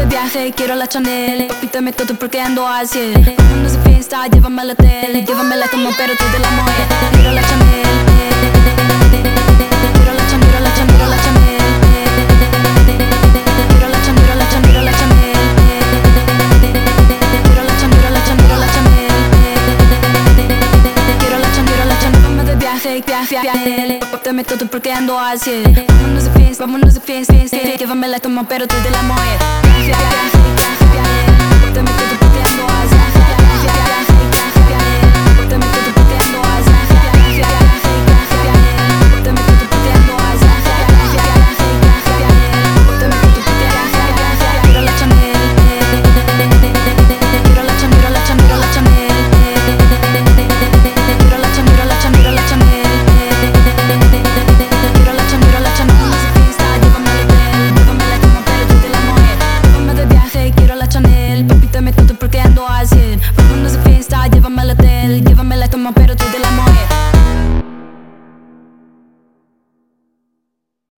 viaje, quiero la Chanel. Papi, dame todo porque ando al 100. Vámonos de fiesta, llévame al hotel. Llévame como pero tú de la mujer. Quiero la Chanel. Quiero la Chanel, quiero la Chanel, quiero la Chanel. Quiero la Chanel, quiero la Chanel, quiero la Chanel. Quiero la Chanel, quiero la Chanel, quiero la Chanel. Quiero la Chanel, quiero la Chanel. Vamos de viaje, viaje. Papi, dame todo porque ando al 100. Vámonos de fiesta, llévame como pero tú de la mujer. Dame todo porque ando al 100. Dame todo porque ando al 100. Dame todo porque ando al 100. Dame todo porque ando al 100. Quiero la Chanel. Quiero la Chanel, quiero la Chanel, quiero la Chanel. Quiero la Chanel, quiero la Chanel, quiero la Chanel. Quiero la Chanel, quiero la Chanel. Vámonos de fiesta, llévame al hotel. Llévame como pero tú de la mujer. Vámonos de viaje, quiero la Chanel. Papi, dame todo porque ando al 100. Vámonos de fiesta, llévame al hotel.